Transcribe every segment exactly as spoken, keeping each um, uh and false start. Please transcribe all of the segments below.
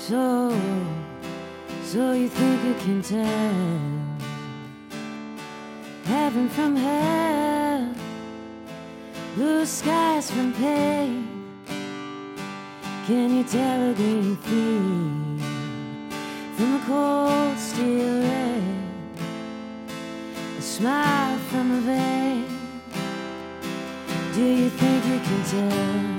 So, so you think you can tell heaven from hell, blue skies from pain? Can you tell a green field from a cold steel rail, a smile from a vein? Do you think you can tell?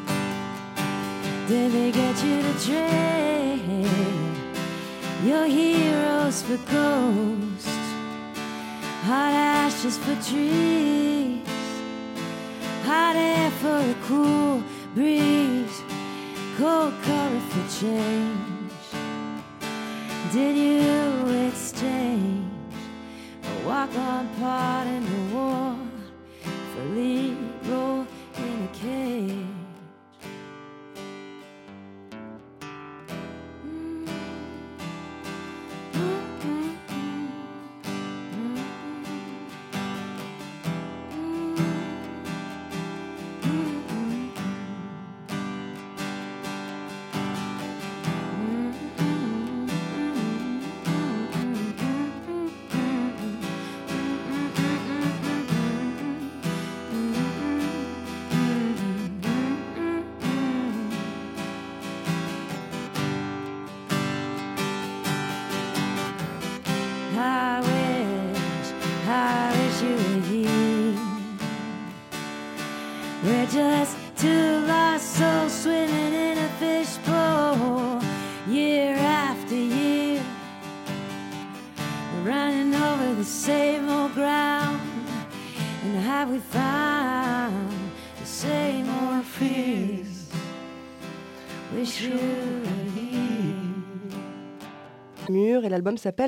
Did they get you to trade your heroes for ghosts, hot ashes for trees, hot air for a cool breeze, cold color for change? Did you exchange a walk-on part in the war for a lead role in a cage? I wish, I wish you were here. We're just two lost souls swimming in a fishbowl, year after year, running over the same old ground. And have we found the same old fears? Wish you were here. Mur, et l'album s'appelle